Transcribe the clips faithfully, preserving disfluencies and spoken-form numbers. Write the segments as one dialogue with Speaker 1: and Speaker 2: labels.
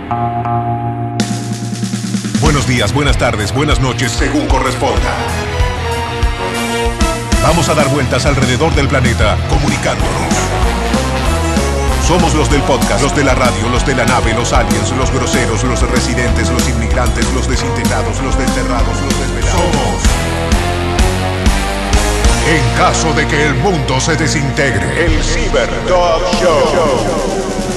Speaker 1: Buenos días, buenas tardes, buenas noches, según corresponda. Vamos a dar vueltas alrededor del planeta, comunicándonos. Somos los del podcast, los de la radio, los de la nave, los aliens, los groseros, los residentes, los inmigrantes, los desintegrados, los desterrados, los desvelados. Somos. En caso de que el mundo se desintegre, el Cyber Dog Show.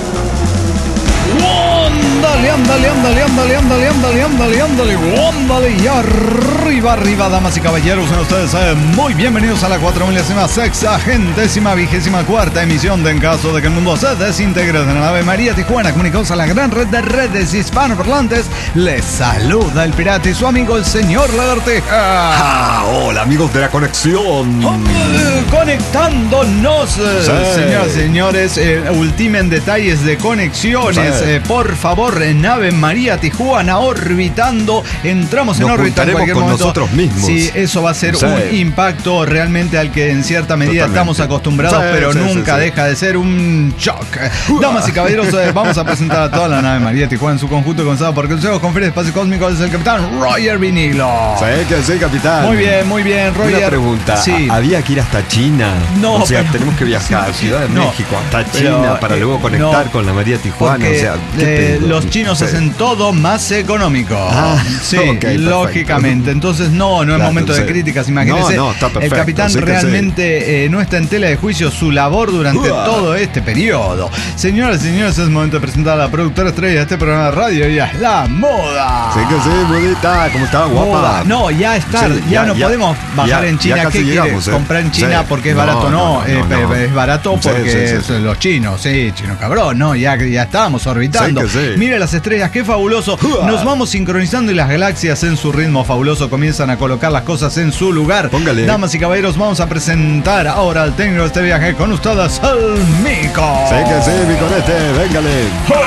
Speaker 2: Ándale, ándale, ándale, ándale, ándale, ándale, ándale, ándale, ándale, y arriba, arriba, damas y caballeros, sean ustedes eh, muy bienvenidos a la cuatro milésima sexagentésima vigésima cuarta emisión de En Caso de que el Mundo se Desintegre de la nave María Tijuana, comunicados a la gran red de redes hispanoparlantes. Les saluda el pirata y su amigo el señor Lagartija.
Speaker 3: Ah, hola amigos de la conexión.
Speaker 2: Oh, conectándonos, eh,
Speaker 3: sí.
Speaker 2: Señoras y señores, eh, ultimen detalles de conexiones,
Speaker 3: sí.
Speaker 2: eh, por favor, nave María Tijuana orbitando, entramos en
Speaker 3: Nos
Speaker 2: órbita en cualquier
Speaker 3: con
Speaker 2: momento.
Speaker 3: Nosotros mismos.
Speaker 2: Sí, eso va a ser
Speaker 3: sí.
Speaker 2: un impacto realmente al que en cierta medida
Speaker 3: Totalmente.
Speaker 2: estamos acostumbrados,
Speaker 3: Sí,
Speaker 2: pero
Speaker 3: sí,
Speaker 2: nunca
Speaker 3: sí, sí.
Speaker 2: deja de ser un shock. Damas y caballeros, eh, vamos a presentar a toda la nave María Tijuana en su conjunto, comenzado por el Consejo de Conferencia Espacio Cósmico, es el capitán Roger Vinilo.
Speaker 3: Sí, que sí, capitán.
Speaker 2: Muy bien, muy bien, Roger.
Speaker 3: Una pregunta,
Speaker 2: Sí.
Speaker 3: ¿había que ir hasta China?
Speaker 2: No,
Speaker 3: o sea,
Speaker 2: pero-
Speaker 3: tenemos que viajar a Ciudad de
Speaker 2: No,
Speaker 3: México hasta
Speaker 2: pero,
Speaker 3: China para
Speaker 2: eh,
Speaker 3: luego conectar
Speaker 2: no,
Speaker 3: con la María Tijuana.
Speaker 2: Porque
Speaker 3: o sea, ¿qué
Speaker 2: eh,
Speaker 3: pedo?
Speaker 2: los chinos
Speaker 3: Sí.
Speaker 2: hacen todo más económico.
Speaker 3: Ah,
Speaker 2: sí,
Speaker 3: ok, perfecto.
Speaker 2: lógicamente. Entonces, no, no es
Speaker 3: Claro,
Speaker 2: momento de
Speaker 3: sí.
Speaker 2: críticas, imagínense.
Speaker 3: No, no, está
Speaker 2: el
Speaker 3: perfecto,
Speaker 2: capitán
Speaker 3: sí que
Speaker 2: realmente eh, no está en tela de juicio su labor durante
Speaker 3: Uah.
Speaker 2: todo este periodo. Señoras y señores, es momento de presentar a la productora estrella de este programa de radio, y es la moda.
Speaker 3: Sí que sí, bonita, ¿cómo está, guapa?
Speaker 2: Moda. No, ya está,
Speaker 3: Sí,
Speaker 2: ya,
Speaker 3: ya,
Speaker 2: no
Speaker 3: ya,
Speaker 2: podemos bajar
Speaker 3: ya,
Speaker 2: en China.
Speaker 3: ya casi
Speaker 2: ¿Qué quiere?
Speaker 3: llegamos, eh.
Speaker 2: Comprar en China
Speaker 3: Sí.
Speaker 2: porque es
Speaker 3: No,
Speaker 2: barato, no.
Speaker 3: no, no,
Speaker 2: eh,
Speaker 3: no,
Speaker 2: pe-
Speaker 3: no.
Speaker 2: Es barato
Speaker 3: Sí,
Speaker 2: porque
Speaker 3: sí, sí,
Speaker 2: es
Speaker 3: sí.
Speaker 2: los chinos, sí, chino cabrón, no, ya, ya estábamos orbitando.
Speaker 3: Sí que sí.
Speaker 2: Mire las estrellas, qué fabuloso.
Speaker 3: Uah.
Speaker 2: Nos vamos sincronizando y las galaxias en su ritmo fabuloso comienzan a colocar las cosas en su lugar.
Speaker 3: Póngale.
Speaker 2: Damas y caballeros, vamos a presentar ahora al técnico de este viaje con ustedes, el Mico.
Speaker 3: Sí que sí, mi conete, véngale.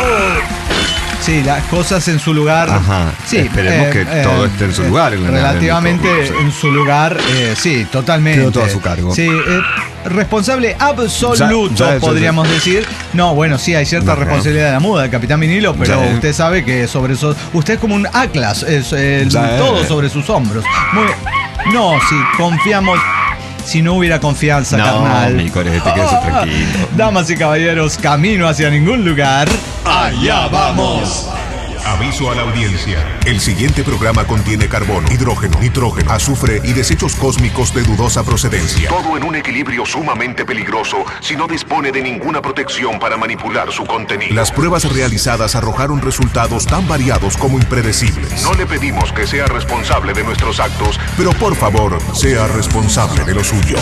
Speaker 2: Sí, las cosas en su lugar.
Speaker 3: Ajá.
Speaker 2: Sí,
Speaker 3: Esperemos que todo esté en su lugar en la nave,
Speaker 2: relativamente
Speaker 3: Nico.
Speaker 2: en su lugar, eh, sí, totalmente.
Speaker 3: Quedó todo a su cargo.
Speaker 2: Sí, eh, responsable absoluto,
Speaker 3: Ya, ya, ya,
Speaker 2: podríamos
Speaker 3: ya.
Speaker 2: decir. No, bueno, sí, hay cierta
Speaker 3: Ajá.
Speaker 2: responsabilidad de la muda del capitán Vinilo, pero
Speaker 3: Ya.
Speaker 2: usted sabe que sobre eso. Usted es como un Atlas, es eh,
Speaker 3: Ya.
Speaker 2: todo sobre sus hombros. Muy bien. No, sí, confiamos. Si no hubiera confianza,
Speaker 3: No,
Speaker 2: carnal.
Speaker 3: mi conete, quédese tranquilo.
Speaker 2: Damas y caballeros, camino hacia ningún lugar.
Speaker 1: ¡Allá vamos! Aviso a la audiencia. El siguiente programa contiene carbono, hidrógeno, nitrógeno, azufre y desechos cósmicos de dudosa procedencia. Todo en un equilibrio sumamente peligroso si no dispone de ninguna protección para manipular su contenido. Las pruebas realizadas arrojaron resultados tan variados como impredecibles. No le pedimos que sea responsable de nuestros actos, pero por favor, sea responsable de los suyos.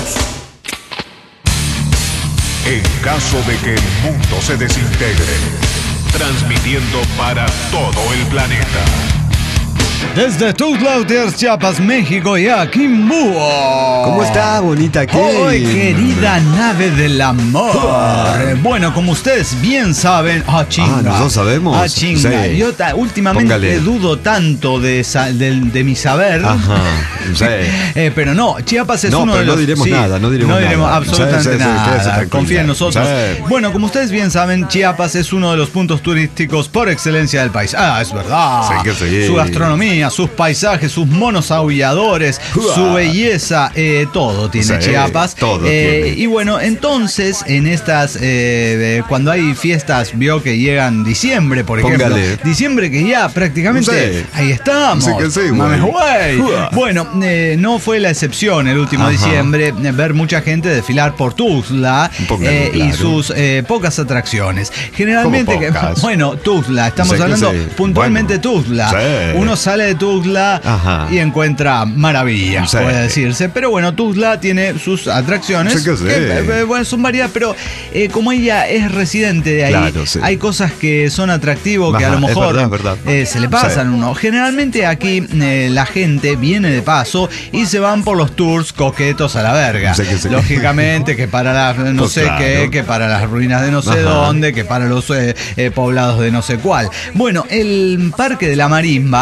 Speaker 1: En caso de que el mundo se desintegre, transmitiendo para todo el planeta.
Speaker 2: Desde Tuxtla Gutiérrez, Chiapas, México y a Quimbúo.
Speaker 3: ¿Cómo está, bonita? ¿Qué?
Speaker 2: ¡Hoy, querida nave del amor! Bueno, como ustedes bien saben... ¡Ah, chinga!
Speaker 3: Ah, ¿nosotros sabemos?
Speaker 2: ¡Ah, chinga!
Speaker 3: Sí.
Speaker 2: Yo ta- últimamente
Speaker 3: Póngale.
Speaker 2: dudo tanto de, sa- del- de mi saber.
Speaker 3: Ajá, sí.
Speaker 2: Eh, pero no, Chiapas es
Speaker 3: No,
Speaker 2: uno
Speaker 3: pero
Speaker 2: de
Speaker 3: no
Speaker 2: los...
Speaker 3: diremos nada, no diremos nada.
Speaker 2: absolutamente
Speaker 3: Sí, sí, sí, quédese
Speaker 2: nada.
Speaker 3: tranquila.
Speaker 2: Confía en nosotros.
Speaker 3: Sí.
Speaker 2: Bueno, como ustedes bien saben, Chiapas es uno de los puntos turísticos por excelencia del país. Ah, es verdad.
Speaker 3: Sí que sí.
Speaker 2: Su gastronomía, sus paisajes, sus monos aulladores,
Speaker 3: Uah.
Speaker 2: su belleza, eh, todo tiene
Speaker 3: Sí,
Speaker 2: Chiapas.
Speaker 3: todo
Speaker 2: Eh,
Speaker 3: tiene.
Speaker 2: Y bueno, entonces, en estas, eh, eh, cuando hay fiestas, vio que llegan diciembre, por ejemplo.
Speaker 3: Póngale.
Speaker 2: Diciembre que ya prácticamente
Speaker 3: Sí.
Speaker 2: ahí estamos.
Speaker 3: Sí que sí, güey.
Speaker 2: Mames, güey.
Speaker 3: Uah.
Speaker 2: Bueno, eh, no fue la excepción el último
Speaker 3: Ajá.
Speaker 2: diciembre, eh, ver mucha gente desfilar por Tuxtla
Speaker 3: Póngale,
Speaker 2: eh, y
Speaker 3: claro.
Speaker 2: sus eh, pocas atracciones. Generalmente,
Speaker 3: ¿Cómo
Speaker 2: que,
Speaker 3: pocas?
Speaker 2: bueno, Tuxtla, estamos
Speaker 3: Sí que
Speaker 2: hablando
Speaker 3: sí.
Speaker 2: puntualmente
Speaker 3: Bueno.
Speaker 2: Tuxtla.
Speaker 3: Sí.
Speaker 2: Uno sale de Tuxtla
Speaker 3: Ajá.
Speaker 2: y encuentra maravillas,
Speaker 3: Sí.
Speaker 2: puede decirse. Pero bueno, Tuxtla tiene sus atracciones
Speaker 3: Sí que sí.
Speaker 2: eh, bueno, son varias, pero eh, como ella es residente de ahí,
Speaker 3: Claro, sí.
Speaker 2: hay cosas que son atractivos que a
Speaker 3: Ajá,
Speaker 2: lo
Speaker 3: es
Speaker 2: mejor
Speaker 3: verdad, es verdad.
Speaker 2: eh, se le pasan a
Speaker 3: Sí.
Speaker 2: uno. Generalmente aquí eh, la gente viene de paso y se van por los tours coquetos a la verga.
Speaker 3: Sí que sí.
Speaker 2: Lógicamente que para las no
Speaker 3: Pues
Speaker 2: sé
Speaker 3: claro.
Speaker 2: qué, que para las ruinas de no sé
Speaker 3: Ajá.
Speaker 2: dónde, que para los eh, eh, poblados de no sé cuál. Bueno, el Parque de la Marisma es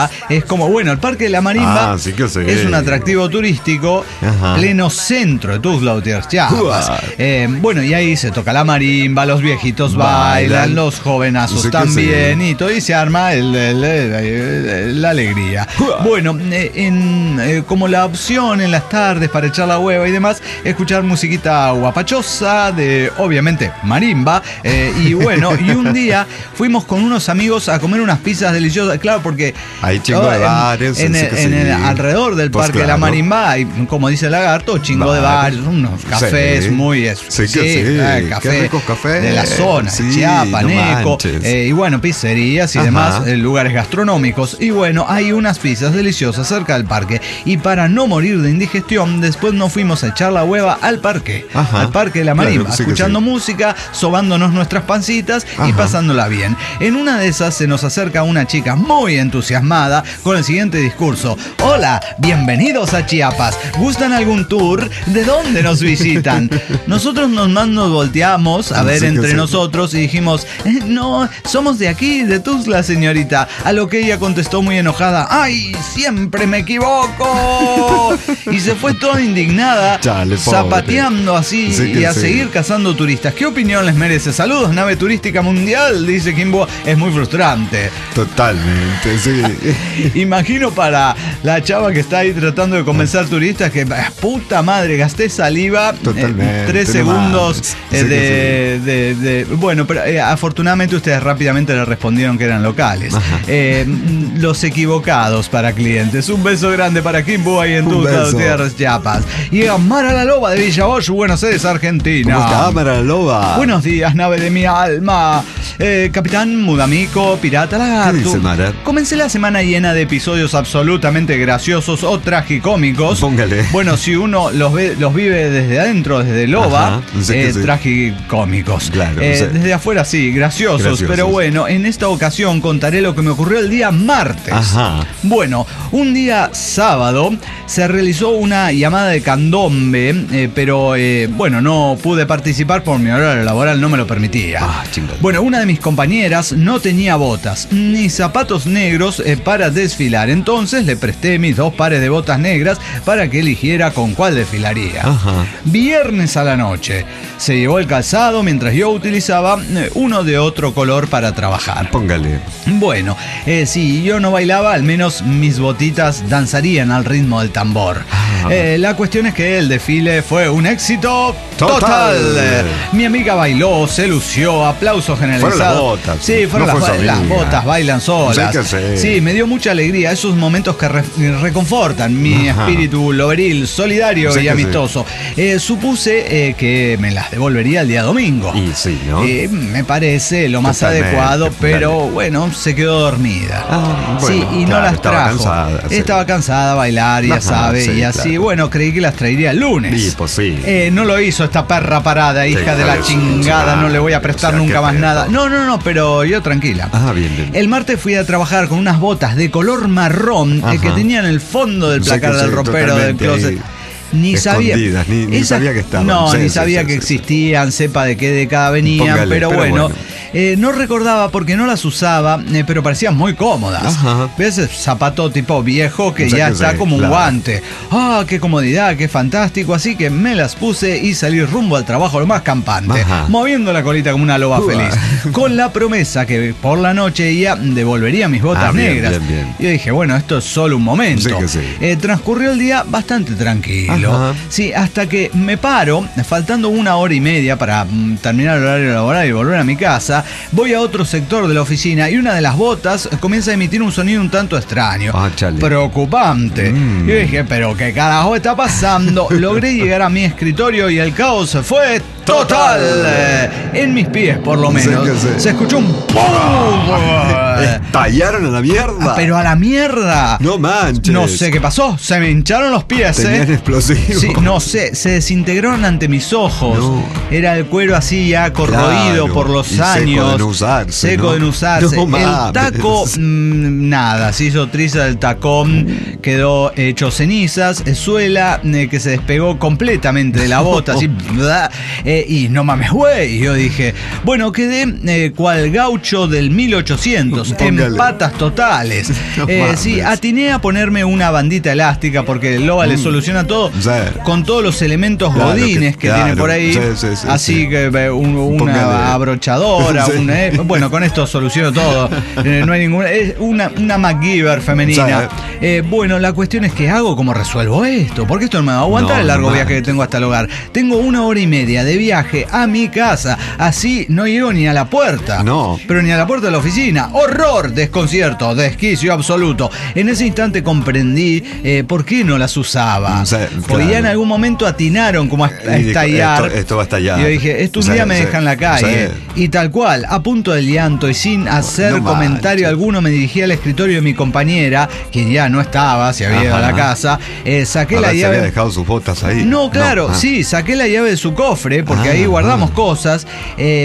Speaker 2: es como, bueno, el Parque de la Marimba
Speaker 3: ah, sí que sé.
Speaker 2: es un atractivo turístico, ajá, pleno centro de Tuxtla Gutiérrez, Chiapas. Eh, bueno, y ahí se toca la marimba, los viejitos bailan, bailan los jovenazos también, y todo, y se arma el, el, el, el, la alegría. Uah. Bueno, eh, en, eh, como la opción en las tardes para echar la hueva y demás, escuchar musiquita guapachosa de, obviamente, marimba. Eh, y bueno, y un día fuimos con unos amigos a comer unas pizzas deliciosas, claro, porque
Speaker 3: hay chingo oh, de bares
Speaker 2: en, en, en el, alrededor del pues Parque claro. de la Marimba hay, como dice el lagarto, chingo Bar. de bares, unos cafés sí. muy
Speaker 3: sí, sí, sí, eh,
Speaker 2: café cafés de la zona, sí, Chiapas, Neco, no eh, y bueno, pizzerías y ajá, demás, eh, lugares gastronómicos. Y bueno, hay unas pizzas deliciosas cerca del parque. Y para no morir de indigestión, después nos fuimos a echar la hueva al parque, ajá, al Parque de la Marimba, claro, sí escuchando sí. música, sobándonos nuestras pancitas ajá, y pasándola bien. En una de esas se nos acerca una chica muy entusiasmada con el siguiente discurso: hola, bienvenidos a Chiapas. ¿Gustan algún tour? ¿De dónde nos visitan? Nosotros nos, nos volteamos a ver sí, entre sí. nosotros y dijimos, eh, no, somos de aquí, de Tuxtla, señorita. A lo que ella contestó muy enojada: ¡ay, siempre me equivoco! Y se fue toda indignada, Chale, zapateando así sí y a sí. seguir cazando turistas. ¿Qué opinión les merece? Saludos, nave turística mundial, dice Kimbo. Es muy frustrante.
Speaker 3: Totalmente, sí.
Speaker 2: Imagino para la chava que está ahí tratando de convencer turistas que, puta madre, gasté saliva
Speaker 3: Totalmente,
Speaker 2: eh, tres no segundos eh, sí de, sí. de, de, de... Bueno, pero eh, afortunadamente ustedes rápidamente le respondieron que eran locales. Eh, los equivocados para clientes. Un beso grande para Kimbo ahí en Tuxtla Gutiérrez, Chiapas. Y a Mara la Loba de Villa Bosch, Buenos Aires, Argentina.
Speaker 3: ¿Cómo está, Mara la Loba?
Speaker 2: Buenos días, nave de mi alma. Eh, Capitán Mudamico, Pirata Lagarto.
Speaker 3: ¿Qué dice, Mara?
Speaker 2: Comencé la semana llena de episodios absolutamente graciosos o tragicómicos.
Speaker 3: Póngale.
Speaker 2: Bueno, si uno los ve, los vive desde adentro, desde Loba, ajá, no sé eh, sí. tragicómicos.
Speaker 3: Claro,
Speaker 2: eh,
Speaker 3: no sé.
Speaker 2: Desde afuera sí, graciosos, graciosos. Pero bueno, en esta ocasión contaré lo que me ocurrió el día martes.
Speaker 3: Ajá.
Speaker 2: Bueno, un día sábado se realizó una llamada de candombe, eh, pero eh, bueno, no pude participar por mi horario laboral, no me lo permitía.
Speaker 3: Ah, chingada.
Speaker 2: Bueno, una de mis compañeras no tenía botas ni zapatos negros eh, para desfilar, entonces le presté mis dos pares de botas negras para que eligiera con cuál desfilaría.
Speaker 3: Ajá.
Speaker 2: Viernes a la noche se llevó el calzado mientras yo utilizaba eh, uno de otro color para trabajar.
Speaker 3: Póngale.
Speaker 2: Bueno, eh, si yo no bailaba, al menos mis botitas danzarían al ritmo del tambor. Eh, la cuestión es que el desfile fue un éxito total. total. Eh, mi amiga bailó, se lució, aplausos generalizados.
Speaker 3: Fueron las botas.
Speaker 2: Sí, fueron
Speaker 3: no
Speaker 2: las,
Speaker 3: fue
Speaker 2: las botas, bailan solas.
Speaker 3: No sé
Speaker 2: sí, me dio mucha alegría, esos momentos que re, reconfortan mi Ajá. espíritu loberil, solidario y amistoso. Eh, supuse eh, que me las devolvería el día domingo.
Speaker 3: Y sí, ¿no?
Speaker 2: Eh, me parece lo más Totalmente, adecuado, pero bueno, se quedó dormida.
Speaker 3: Ah, bueno,
Speaker 2: sí, y
Speaker 3: claro,
Speaker 2: no las
Speaker 3: estaba
Speaker 2: trajo.
Speaker 3: Cansada, sí.
Speaker 2: Estaba cansada de bailar, ya Ajá, sabe, sí, y así, claro. bueno, creí que las traería el lunes.
Speaker 3: Sí, pues sí.
Speaker 2: Eh, no lo hizo esta perra parada, hija sí, de la chingada, no le voy a prestar o sea, nunca más nada. No, no, no, pero yo tranquila.
Speaker 3: Ah, bien, bien.
Speaker 2: El martes fui a trabajar con unas botas de color marrón eh, que tenían el fondo del placar del ropero del closet. Ahí. Ni sabía,
Speaker 3: ni, ni
Speaker 2: esa,
Speaker 3: sabía que estaban.
Speaker 2: No,
Speaker 3: sí,
Speaker 2: ni
Speaker 3: sí,
Speaker 2: sabía
Speaker 3: sí,
Speaker 2: que
Speaker 3: sí,
Speaker 2: existían, sí. sepa de qué década venían, Póngale, pero, pero bueno. bueno. Eh, no recordaba porque no las usaba, eh, pero parecían muy cómodas. Ajá. ¿Ves? Zapato tipo viejo que o sea ya que está sé, como claro. un guante. ¡Ah, qué comodidad, qué fantástico! Así que me las puse y salí rumbo al trabajo lo más campante, Ajá. moviendo la colita como una loba Uah. feliz, con la promesa que por la noche ella devolvería mis botas ah, bien, negras. Bien, bien. Y yo dije, bueno, esto es solo un momento.
Speaker 3: Sí que sí.
Speaker 2: Eh, transcurrió el día bastante tranquilo. Ajá. Sí, hasta que me paro, faltando una hora y media para mm, terminar el horario laboral y volver a mi casa, voy a otro sector de la oficina y una de las botas comienza a emitir un sonido un tanto extraño,
Speaker 3: ah,
Speaker 2: preocupante. Mm. Y dije, pero qué carajo está pasando. Logré llegar a mi escritorio y el caos fue total. Eh, en mis pies, por lo menos. Sí, sí. Se escuchó un ¡pum!
Speaker 3: Estallaron a la mierda.
Speaker 2: Pero a la mierda.
Speaker 3: No manches.
Speaker 2: No sé qué pasó. Se me hincharon los pies.
Speaker 3: Tenían
Speaker 2: eh.
Speaker 3: explosivos.
Speaker 2: Sí, no sé. Se desintegraron ante mis ojos. No. Era el cuero así ya corroído
Speaker 3: claro.
Speaker 2: por los
Speaker 3: y
Speaker 2: años.
Speaker 3: Seco de no usarse.
Speaker 2: Seco
Speaker 3: ¿no?
Speaker 2: de no usarse.
Speaker 3: No,
Speaker 2: el taco, mmm, nada. Se hizo triza del tacón. Quedó hecho cenizas. Suela eh, que se despegó completamente de la bota. así. Eh, eh, y no mames, güey. Y yo dije, bueno, quedé eh, cual gaucho del mil ochocientos,
Speaker 3: Póngale.
Speaker 2: en patas totales.
Speaker 3: No
Speaker 2: eh,
Speaker 3: mames.
Speaker 2: sí, atiné a ponerme una bandita elástica porque el Loba mm. le soluciona todo
Speaker 3: Sí.
Speaker 2: con todos los elementos
Speaker 3: Claro,
Speaker 2: godines que,
Speaker 3: que-
Speaker 2: que tiene
Speaker 3: claro.
Speaker 2: por ahí.
Speaker 3: Sí, sí, sí,
Speaker 2: así
Speaker 3: sí.
Speaker 2: que eh, un- una
Speaker 3: Póngale.
Speaker 2: abrochadora,
Speaker 3: Sí.
Speaker 2: un, eh, bueno, con esto soluciono todo. Eh, no hay ninguna. Es una, una MacGyver femenina.
Speaker 3: Sí.
Speaker 2: Eh, bueno, la cuestión es que hago, ¿cómo resuelvo esto? Porque esto no me va a aguantar
Speaker 3: No,
Speaker 2: el largo
Speaker 3: no
Speaker 2: viaje que tengo hasta el hogar. Tengo una hora y media de viaje a mi casa. Así no llego ni a la puerta.
Speaker 3: No.
Speaker 2: Pero ni a la puerta de la oficina. Horror, desconcierto, desquicio absoluto. En ese instante comprendí eh, por qué no las usaba.
Speaker 3: Sí,
Speaker 2: Porque ya
Speaker 3: claro.
Speaker 2: en algún momento atinaron como a, a
Speaker 3: Y dijo,
Speaker 2: estallar.
Speaker 3: esto- esto va a estallar.
Speaker 2: Y yo dije, esto un
Speaker 3: Sí,
Speaker 2: día me
Speaker 3: sí,
Speaker 2: deja en la calle.
Speaker 3: sí.
Speaker 2: Y tal cual, a punto de llanto y sin hacer
Speaker 3: No
Speaker 2: comentario
Speaker 3: manches.
Speaker 2: alguno, me dirigí al escritorio de mi compañera, quien ya no estaba, se había ido a la
Speaker 3: Ajá.
Speaker 2: casa. Eh, saqué
Speaker 3: A
Speaker 2: la
Speaker 3: ver, se
Speaker 2: llave.
Speaker 3: había dejado sus botas ahí.
Speaker 2: No, claro,
Speaker 3: ah.
Speaker 2: sí, saqué la llave de su cofre, porque
Speaker 3: Ah,
Speaker 2: ahí guardamos
Speaker 3: ah.
Speaker 2: cosas. eh,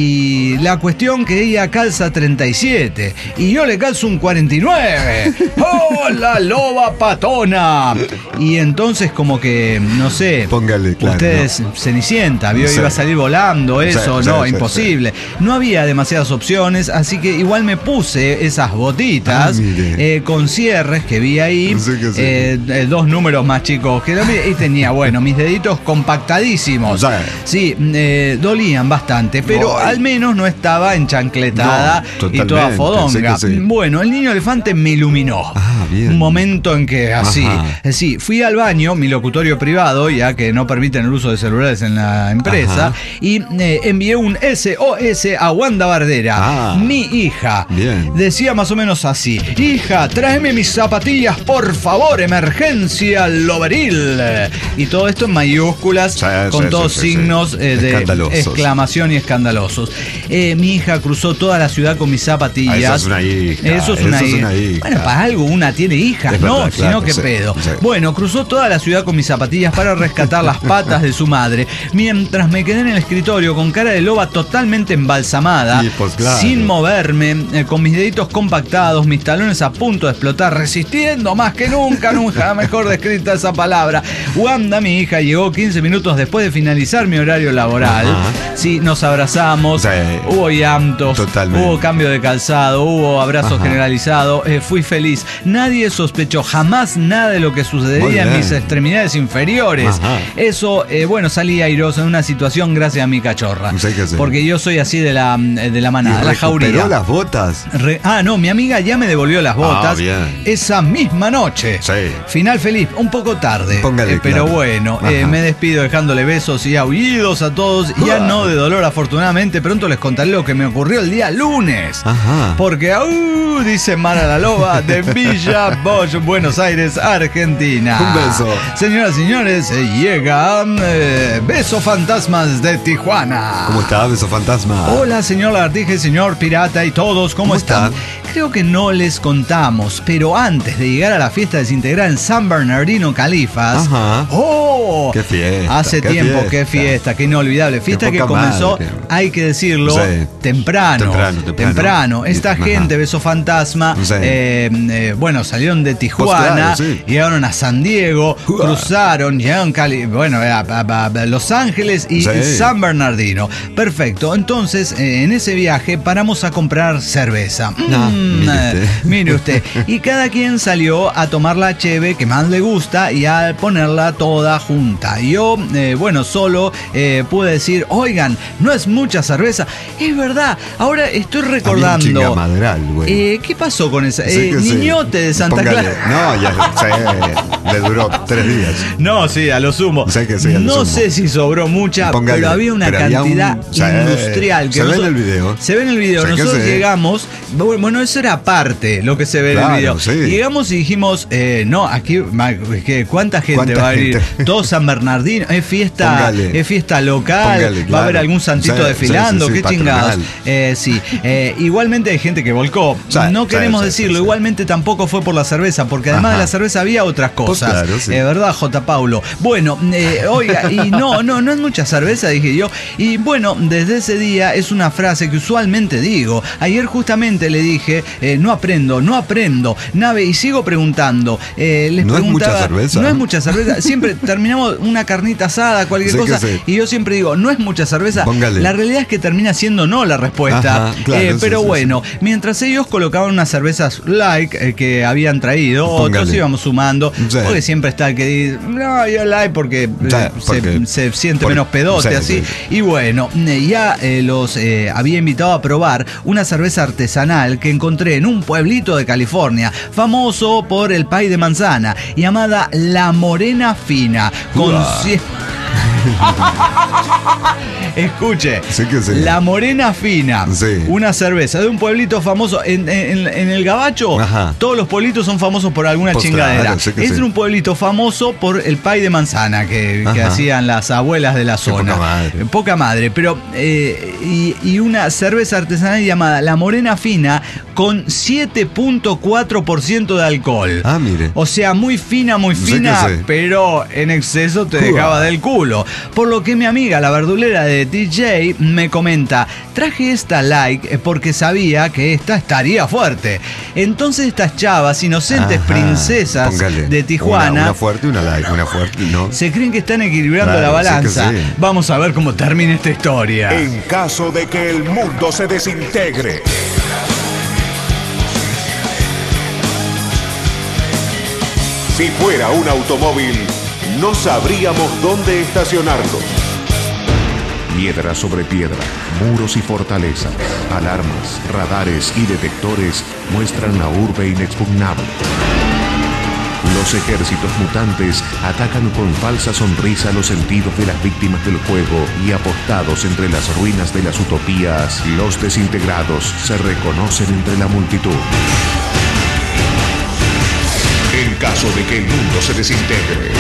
Speaker 2: y la cuestión que ella calza treinta y siete y yo le calzo un cuarenta y nueve. ¡Oh, la loba patona! Y entonces, como que, no sé,
Speaker 3: Póngale, claro,
Speaker 2: ustedes, Cenicienta, vio,
Speaker 3: Sí.
Speaker 2: iba a salir volando, eso,
Speaker 3: Sí,
Speaker 2: no,
Speaker 3: sí, sí,
Speaker 2: imposible. No había demasiadas opciones, así que igual me puse esas botitas
Speaker 3: Ah, mire.
Speaker 2: eh, con cierres que vi ahí,
Speaker 3: Sí que sí.
Speaker 2: eh, eh, dos números más chicos que la mía, y tenía, bueno, mis deditos compactadísimos.
Speaker 3: Sí.
Speaker 2: Sí, eh, dolían bastante, pero
Speaker 3: Ay.
Speaker 2: al menos no estaba enchancletada
Speaker 3: No,
Speaker 2: y
Speaker 3: totalmente,
Speaker 2: toda fodonga.
Speaker 3: sí que sí.
Speaker 2: Bueno, el niño elefante me iluminó.
Speaker 3: Ah, bien.
Speaker 2: Un momento en que así,
Speaker 3: Ajá.
Speaker 2: eh, sí, fui al baño, mi locutorio privado, ya que no permiten el uso de celulares en la empresa,
Speaker 3: Ajá.
Speaker 2: y eh, envié un S O S a Wanda Bardera,
Speaker 3: Ah.
Speaker 2: mi hija.
Speaker 3: Bien.
Speaker 2: Decía más o menos así: hija, tráeme mis zapatillas, por favor, emergencia loberil. Y todo esto en mayúsculas,
Speaker 3: Sí,
Speaker 2: con
Speaker 3: sí,
Speaker 2: todos
Speaker 3: sí, sí,
Speaker 2: signos
Speaker 3: sí.
Speaker 2: eh, de
Speaker 3: Escandalosos.
Speaker 2: exclamación y escandalosos. Eh, mi hija cruzó toda la ciudad con mis zapatillas.
Speaker 3: Ah, eso es una hija,
Speaker 2: Eso es una,
Speaker 3: eso es
Speaker 2: hija.
Speaker 3: una hija.
Speaker 2: Bueno, para algo una tiene hijas,
Speaker 3: Es
Speaker 2: ¿no?
Speaker 3: verdad,
Speaker 2: Sino
Speaker 3: claro,
Speaker 2: que
Speaker 3: sí,
Speaker 2: pedo.
Speaker 3: sí.
Speaker 2: Bueno, cruzó toda la ciudad con mis zapatillas para rescatar las patas de su madre, mientras me quedé en el escritorio con cara de loba totalmente embalsamada,
Speaker 3: Y, pues, claro.
Speaker 2: sin moverme, eh, con mis deditos compactados, mis talones a punto de explotar, resistiendo más que nunca, nunca mejor descrita esa palabra. Wanda, mi hija, llegó quince minutos después de finalizar mi horario laboral.
Speaker 3: Ajá.
Speaker 2: Sí, nos abrazamos,
Speaker 3: Sí.
Speaker 2: hubo llantos,
Speaker 3: Totalmente.
Speaker 2: hubo cambio de calzado, hubo abrazo
Speaker 3: Ajá.
Speaker 2: generalizado, eh, fui feliz. Nadie sospechó jamás nada de lo que
Speaker 3: Muy
Speaker 2: sucedería en
Speaker 3: bien.
Speaker 2: mis extremidades inferiores.
Speaker 3: Ajá.
Speaker 2: Eso, eh, bueno, salí airoso en una situación gracias a mi cachorra.
Speaker 3: Sí que sí.
Speaker 2: Porque yo soy así de la, de la
Speaker 3: ¿Y
Speaker 2: manada, la jauría.
Speaker 3: recuperó las botas?
Speaker 2: Re- ah, no, mi amiga ya me devolvió las botas
Speaker 3: Ah, bien.
Speaker 2: esa misma noche.
Speaker 3: Sí.
Speaker 2: Final feliz, un poco tarde.
Speaker 3: Póngale,
Speaker 2: eh, pero
Speaker 3: claro.
Speaker 2: bueno, eh,
Speaker 3: Ajá.
Speaker 2: me despido dejándole besos y aullidos a todos. Ya no de dolor, afortunadamente. Pronto les contaré lo que me ocurrió el día lunes.
Speaker 3: Ajá.
Speaker 2: Porque, uh, dice Mara la Loba de Villa Bosch, Buenos Aires, Argentina.
Speaker 3: Un beso.
Speaker 2: Señoras y señores, eh, llegan eh, Beso Fantasmas de Tijuana.
Speaker 3: ¿Cómo está, beso fantasma?
Speaker 2: Hola, señor Lagartija y señor Pirata y todos, ¿cómo,
Speaker 3: ¿Cómo
Speaker 2: están?
Speaker 3: están?
Speaker 2: Creo que no les contamos, pero antes de llegar a la fiesta desintegrada en San Bernardino, Califas.
Speaker 3: Ajá.
Speaker 2: ¡Oh!
Speaker 3: ¡Qué fiesta!
Speaker 2: Hace
Speaker 3: qué
Speaker 2: tiempo,
Speaker 3: fiesta.
Speaker 2: qué fiesta, qué inolvidable. Fiesta que
Speaker 3: poca
Speaker 2: comenzó,
Speaker 3: madre.
Speaker 2: hay que decirlo,
Speaker 3: Sí.
Speaker 2: temprano.
Speaker 3: Temprano, temprano.
Speaker 2: Esta
Speaker 3: Ajá.
Speaker 2: gente, Beso Fantasma,
Speaker 3: Sí.
Speaker 2: eh, eh, bueno, salieron de Tijuana,
Speaker 3: Pues claro, sí.
Speaker 2: llegaron a San Diego,
Speaker 3: Uah.
Speaker 2: cruzaron, llegaron Cali, bueno, a, a- a Los Ángeles y
Speaker 3: Sí.
Speaker 2: San Bernardino. Perfecto. Entonces, eh, en ese viaje paramos a comprar cerveza.
Speaker 3: Ah,
Speaker 2: Mm,
Speaker 3: mire
Speaker 2: eh,
Speaker 3: usted.
Speaker 2: mire usted. Y cada quien salió a tomar la cheve que más le gusta y a ponerla toda junta. Yo, eh, bueno, solo eh, pude decir, oigan, no es mucha cerveza. Es verdad. Ahora estoy
Speaker 3: Había un
Speaker 2: recordando.
Speaker 3: chingamadral, güey.
Speaker 2: Eh, ¿Qué pasó con esa?
Speaker 3: Sí
Speaker 2: Eh,
Speaker 3: que sí.
Speaker 2: niñote de Santa
Speaker 3: Póngale.
Speaker 2: Clara.
Speaker 3: No, ya sí, le duró tres días.
Speaker 2: No, sí, a lo sumo.
Speaker 3: Sé que sí, a lo
Speaker 2: no
Speaker 3: sumo.
Speaker 2: sé si sobró mucha,
Speaker 3: Póngale,
Speaker 2: pero había una
Speaker 3: pero había
Speaker 2: cantidad
Speaker 3: un- sí,
Speaker 2: industrial. Que
Speaker 3: se ve en
Speaker 2: nosotros-
Speaker 3: el video.
Speaker 2: Se ve en el video.
Speaker 3: Sé que
Speaker 2: Nosotros
Speaker 3: sí.
Speaker 2: llegamos, bueno, eso era parte lo que se ve en
Speaker 3: Claro,
Speaker 2: el video.
Speaker 3: sí.
Speaker 2: Llegamos y dijimos, eh, no, aquí, ma- que ¿cuánta gente
Speaker 3: ¿Cuánta
Speaker 2: va a venir?
Speaker 3: gente?
Speaker 2: Todo San Bernardino, es fiesta,
Speaker 3: Póngale.
Speaker 2: es fiesta local,
Speaker 3: Póngale,
Speaker 2: va a
Speaker 3: claro.
Speaker 2: haber algún santito
Speaker 3: Sí,
Speaker 2: desfilando,
Speaker 3: sí, sí,
Speaker 2: qué
Speaker 3: sí,
Speaker 2: chingados.
Speaker 3: patronal.
Speaker 2: Eh, sí, eh, igualmente hay gente que volcó.
Speaker 3: Sí,
Speaker 2: no
Speaker 3: sí,
Speaker 2: queremos
Speaker 3: sí,
Speaker 2: decirlo,
Speaker 3: sí, sí.
Speaker 2: igualmente tampoco fue por la cerveza, porque además
Speaker 3: Ajá.
Speaker 2: de la cerveza había otras cosas.
Speaker 3: Pues claro, sí.
Speaker 2: Eh, ¿Verdad, J. Paulo? Bueno, eh, oiga, y no, no, no es mucha cerveza, dije yo. Y bueno, desde ese día es una frase que usualmente digo. Ayer justamente le dije, eh, no aprendo, no aprendo, nave, y sigo preguntando. Eh, les
Speaker 3: No es
Speaker 2: preguntaba,
Speaker 3: mucha cerveza.
Speaker 2: No es mucha cerveza. Siempre terminamos una carnita asada, cualquier
Speaker 3: Sí que
Speaker 2: cosa,
Speaker 3: sí.
Speaker 2: y Y yo siempre digo, no es mucha cerveza.
Speaker 3: Póngale.
Speaker 2: La realidad es que termina siendo no la respuesta.
Speaker 3: Ajá, claro,
Speaker 2: eh,
Speaker 3: sí,
Speaker 2: pero
Speaker 3: sí,
Speaker 2: bueno,
Speaker 3: sí.
Speaker 2: mientras ellos colocaban unas cervezas like eh, que habían traído,
Speaker 3: Póngale.
Speaker 2: otros íbamos sumando.
Speaker 3: Sí.
Speaker 2: Porque siempre está el que dice, no, yo like porque,
Speaker 3: Sí,
Speaker 2: eh,
Speaker 3: porque-
Speaker 2: se, se siente
Speaker 3: por-
Speaker 2: menos pedote,
Speaker 3: sí,
Speaker 2: así.
Speaker 3: sí.
Speaker 2: Y bueno, eh, ya eh, los eh, había invitado a probar una cerveza artesanal que encontré en un pueblito de California, famoso por el pay de manzana, llamada La Morena Fina, con
Speaker 3: Uah.
Speaker 2: cien- Escuche,
Speaker 3: Sí que sí.
Speaker 2: La Morena Fina,
Speaker 3: Sí.
Speaker 2: una cerveza de un pueblito famoso en, en- en el Gabacho.
Speaker 3: Ajá.
Speaker 2: Todos los pueblitos son famosos por alguna
Speaker 3: Pues
Speaker 2: chingadera.
Speaker 3: claro, sí que
Speaker 2: es
Speaker 3: sí.
Speaker 2: un pueblito famoso por el pay de manzana que, que
Speaker 3: Ajá.
Speaker 2: hacían las abuelas de la
Speaker 3: Qué
Speaker 2: zona.
Speaker 3: poca madre.
Speaker 2: Poca madre, pero eh, y, y una cerveza artesanal llamada La Morena Fina con siete punto cuatro por ciento de alcohol.
Speaker 3: Ah, mire.
Speaker 2: O sea, muy fina, muy
Speaker 3: Sí que
Speaker 2: fina,
Speaker 3: sí.
Speaker 2: pero en exceso te
Speaker 3: Uah.
Speaker 2: dejaba del culo. Por lo que mi amiga, la verdulera de D J, me comenta, traje esta like porque sabía que esta estaría fuerte. Entonces estas chavas, inocentes
Speaker 3: Ajá,
Speaker 2: princesas
Speaker 3: póngale.
Speaker 2: de Tijuana,
Speaker 3: Una, una fuerte y una light, una fuerte, ¿no?
Speaker 2: se creen que están equilibrando
Speaker 3: Claro,
Speaker 2: la
Speaker 3: sí que
Speaker 2: balanza.
Speaker 3: sí.
Speaker 2: Vamos a ver cómo termina esta historia.
Speaker 1: En caso de que el mundo se desintegre. Si fuera un automóvil, no sabríamos dónde estacionarlo. Piedra sobre piedra, muros y fortalezas, alarmas, radares y detectores muestran la urbe inexpugnable. Los ejércitos mutantes atacan con falsa sonrisa los sentidos de las víctimas del juego y apostados entre las ruinas de las utopías, los desintegrados se reconocen entre la multitud. En caso de que el mundo se desintegre.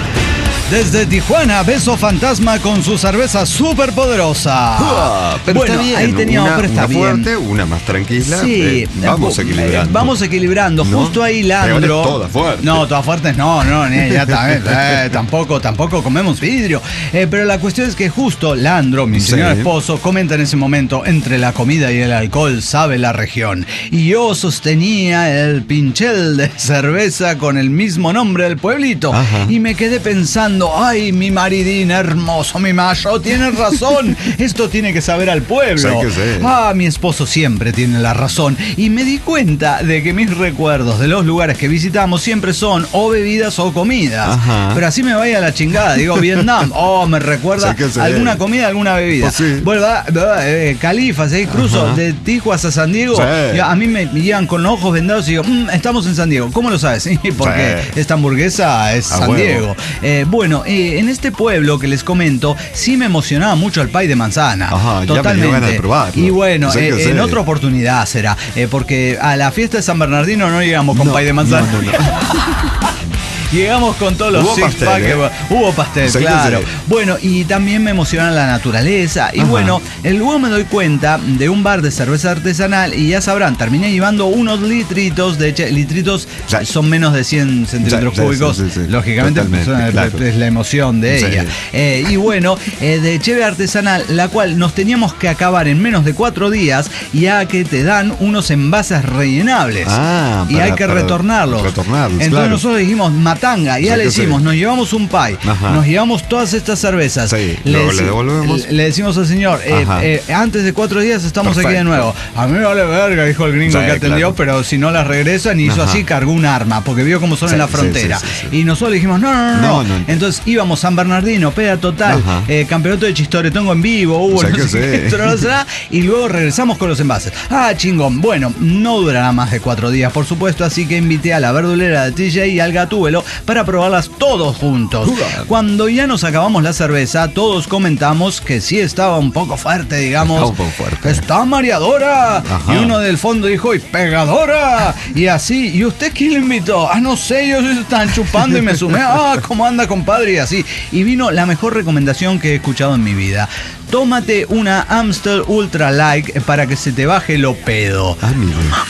Speaker 2: Desde Tijuana, Beso Fantasma con su cerveza súper poderosa.
Speaker 3: Ah, pero
Speaker 2: bueno,
Speaker 3: está bien.
Speaker 2: ahí teníamos,
Speaker 3: una,
Speaker 2: pero está
Speaker 3: una
Speaker 2: bien.
Speaker 3: fuerte, una más tranquila.
Speaker 2: Sí,
Speaker 3: eh, vamos
Speaker 2: eh,
Speaker 3: equilibrando.
Speaker 2: Vamos equilibrando.
Speaker 3: ¿No?
Speaker 2: Justo ahí Landro.
Speaker 3: Peores todas fuertes.
Speaker 2: No, todas fuertes no, no, ni ya también. eh, tampoco, tampoco comemos vidrio. Eh, pero la cuestión es que justo Landro, mi señor
Speaker 3: Sí.
Speaker 2: esposo, comenta en ese momento: entre la comida y el alcohol sabe la región. Y yo sostenía el pinchel de cerveza con el mismo nombre del pueblito.
Speaker 3: Ajá.
Speaker 2: Y me quedé pensando, ay, mi maridín hermoso, mi macho, tienes razón. Esto tiene que saber al pueblo.
Speaker 3: Sí que sí.
Speaker 2: Ah, mi esposo siempre tiene la razón. Y me di cuenta de que mis recuerdos de los lugares que visitamos siempre son o bebidas o comidas.
Speaker 3: Ajá.
Speaker 2: Pero así me vaya a la chingada. Digo, Vietnam, oh, me recuerda
Speaker 3: Sí que sí.
Speaker 2: alguna comida, alguna bebida.
Speaker 3: Pues sí.
Speaker 2: Bueno, ah, ah, eh, Califas, eh, cruzo
Speaker 3: Ajá.
Speaker 2: de Tijuas a San Diego.
Speaker 3: Sí.
Speaker 2: Y a mí me llegan con los ojos vendados y digo, "Mm, estamos en San Diego. ¿Cómo lo sabes? Sí, porque
Speaker 3: Sí.
Speaker 2: esta hamburguesa es
Speaker 3: A
Speaker 2: San
Speaker 3: huevo.
Speaker 2: Diego. Eh, bueno, eh, en este pueblo que les comento, sí me emocionaba mucho el pay de manzana.
Speaker 3: Ajá, ya me dio
Speaker 2: totalmente.
Speaker 3: ganas de probarlo.
Speaker 2: Y bueno,
Speaker 3: Sí que
Speaker 2: eh,
Speaker 3: sí.
Speaker 2: en otra oportunidad será, eh, porque a la fiesta de San Bernardino no llegamos con
Speaker 3: No,
Speaker 2: pay de manzana.
Speaker 3: no, no, no.
Speaker 2: Llegamos con todos los
Speaker 3: Hubo
Speaker 2: six
Speaker 3: pastel,
Speaker 2: pack.
Speaker 3: ¿eh?
Speaker 2: que- Hubo pastel,
Speaker 3: Sí que
Speaker 2: claro.
Speaker 3: sí.
Speaker 2: Bueno, y también me emociona la naturaleza. Y
Speaker 3: Ajá.
Speaker 2: bueno, el luego me doy cuenta de un bar de cerveza artesanal y ya sabrán, terminé llevando unos litritos de che- litritos
Speaker 3: Sí.
Speaker 2: son menos de cien centímetros
Speaker 3: Sí, sí,
Speaker 2: cúbicos.
Speaker 3: sí, sí.
Speaker 2: Lógicamente, pues,
Speaker 3: Totalmente,
Speaker 2: es-
Speaker 3: claro.
Speaker 2: es la emoción de
Speaker 3: Sí.
Speaker 2: ella. Eh, y bueno, eh, de cheve artesanal, la cual nos teníamos que acabar en menos de cuatro días, ya que te dan unos envases rellenables.
Speaker 3: Ah,
Speaker 2: y
Speaker 3: para-
Speaker 2: hay que
Speaker 3: para
Speaker 2: retornarlos.
Speaker 3: retornarlos,
Speaker 2: Entonces
Speaker 3: claro.
Speaker 2: nosotros dijimos, matanga, y ya
Speaker 3: Sí
Speaker 2: le
Speaker 3: que sí.
Speaker 2: decimos, nos llevamos un pie,
Speaker 3: Ajá.
Speaker 2: nos llevamos todas estas cervezas.
Speaker 3: Sí, luego le
Speaker 2: deci-
Speaker 3: devolvemos.
Speaker 2: Le decimos al señor, eh,
Speaker 3: Ajá.
Speaker 2: eh, antes de cuatro días estamos aquí de
Speaker 3: Perfecto.
Speaker 2: nuevo. A mí me vale verga, dijo el gringo
Speaker 3: Sí,
Speaker 2: que atendió,
Speaker 3: claro.
Speaker 2: pero si no las regresan, y hizo
Speaker 3: Ajá.
Speaker 2: así, cargó un arma, porque vio cómo son
Speaker 3: Sí,
Speaker 2: en la
Speaker 3: sí,
Speaker 2: frontera.
Speaker 3: sí, sí, sí.
Speaker 2: Y nosotros le dijimos, no, no, no, no.
Speaker 3: No, no.
Speaker 2: Entonces íbamos San Bernardino, peda total,
Speaker 3: Ajá.
Speaker 2: eh, campeonato de chistoretongo en vivo, hubo
Speaker 3: Sí
Speaker 2: no
Speaker 3: que
Speaker 2: sé
Speaker 3: sí.
Speaker 2: qué, esto no será, y luego regresamos con los envases. Ah, chingón. Bueno, no durará más de cuatro días, por supuesto, así que invité a la verdulera de T J y al Gatúbelo para probarlas todos juntos.
Speaker 3: Jugar.
Speaker 2: Cuando ya nos acabamos la cerveza, todos comentamos que sí estaba un poco fuerte, digamos.
Speaker 3: Está un poco fuerte.
Speaker 2: Está mareadora.
Speaker 3: Ajá.
Speaker 2: Y uno del fondo dijo, y pegadora. Y así, ¿y usted quién le invitó? Ah, no sé, ellos se estaban chupando y me sumé. Ah, ¿cómo anda, compadre? Y así. Y vino la mejor recomendación que he escuchado en mi vida. Tómate una Amstel Ultra Light para que se te baje lo pedo.
Speaker 3: Ah, mire.